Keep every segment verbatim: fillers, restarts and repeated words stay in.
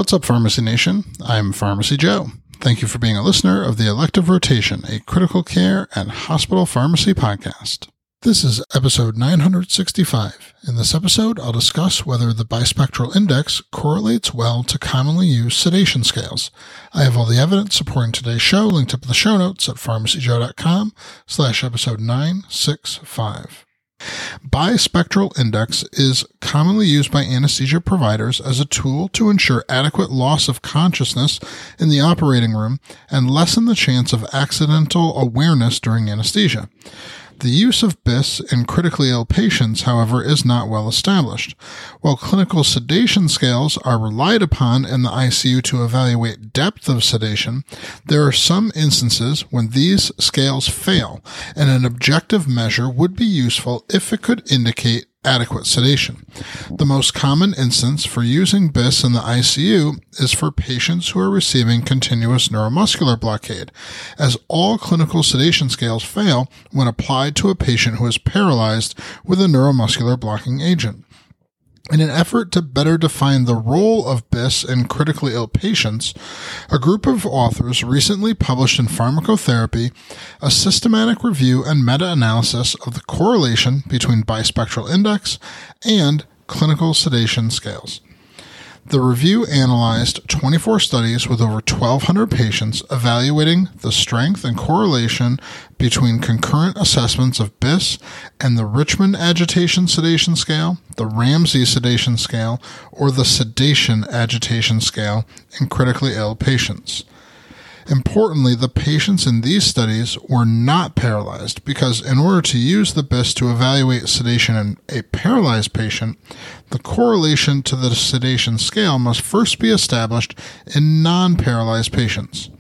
What's up, Pharmacy Nation? I'm Pharmacy Joe. Thank you for being a listener of the Elective Rotation, a critical care and hospital pharmacy podcast. This is episode nine hundred sixty-five. In this episode, I'll discuss whether the bispectral index correlates well to commonly used sedation scales. I have all the evidence supporting today's show linked up in the show notes at pharmacyjoe.com slash episode nine sixty-five. Bispectral index is commonly used by anesthesia providers as a tool to ensure adequate loss of consciousness in the operating room and lessen the chance of accidental awareness during anesthesia. The use of B I S in critically ill patients, however, is not well established. While clinical sedation scales are relied upon in the I C U to evaluate depth of sedation, there are some instances when these scales fail, and an objective measure would be useful if it could indicate adequate sedation. The most common instance for using B I S in the I C U is for patients who are receiving continuous neuromuscular blockade, as all clinical sedation scales fail when applied to a patient who is paralyzed with a neuromuscular blocking agent. In an effort to better define the role of B I S in critically ill patients, a group of authors recently published in Pharmacotherapy a systematic review and meta-analysis of the correlation between bispectral index and clinical sedation scales. The review analyzed twenty-four studies with over twelve hundred patients, evaluating the strength and correlation between concurrent assessments of B I S and the Richmond Agitation Sedation Scale, the Ramsey Sedation Scale, or the Sedation Agitation Scale in critically ill patients. Importantly, the patients in these studies were not paralyzed because in order to use the B I S to evaluate sedation in a paralyzed patient, the correlation to the sedation scale must first be established in non-paralyzed patients.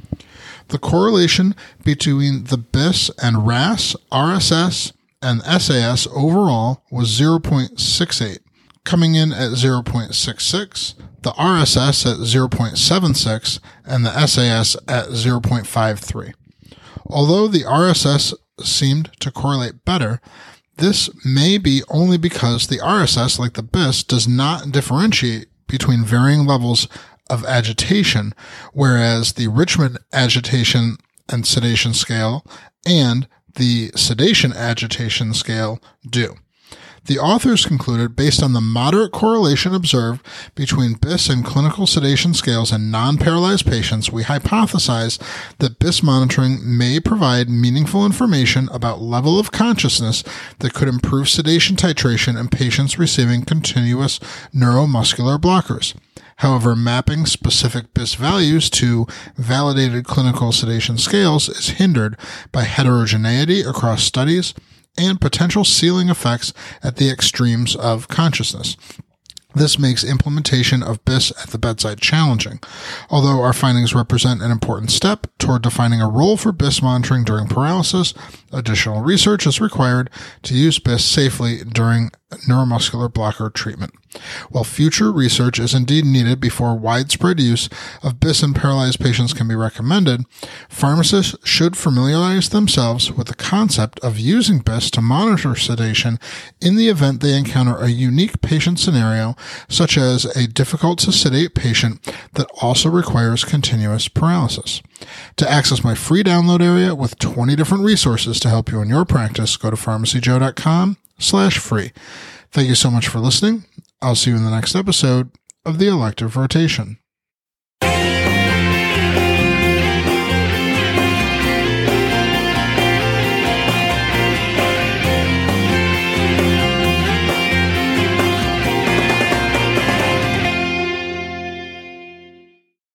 The correlation between the B I S and R A S, R S S, and S A S overall was zero point six eight, coming in at zero point six six, the R S S at zero point seven six, and the S A S at zero point five three. Although the R S S seemed to correlate better, this may be only because the R S S, like the B I S, does not differentiate between varying levels of agitation, whereas the Richmond Agitation and Sedation Scale and the Sedation Agitation Scale do. The authors concluded, based on the moderate correlation observed between B I S and clinical sedation scales in non-paralyzed patients, we hypothesize that B I S monitoring may provide meaningful information about level of consciousness that could improve sedation titration in patients receiving continuous neuromuscular blockers. However, mapping specific B I S values to validated clinical sedation scales is hindered by heterogeneity across studies and potential ceiling effects at the extremes of consciousness. This makes implementation of B I S at the bedside challenging. Although our findings represent an important step toward defining a role for B I S monitoring during paralysis, additional research is required to use B I S safely during neuromuscular blocker treatment. While future research is indeed needed before widespread use of B I S in paralyzed patients can be recommended, pharmacists should familiarize themselves with the concept of using B I S to monitor sedation in the event they encounter a unique patient scenario, such as a difficult-to-sedate patient that also requires continuous paralysis. To access my free download area with twenty different resources to help you in your practice, go to pharmacyjoe.com slash free. Thank you so much for listening. I'll see you in the next episode of the Elective Rotation.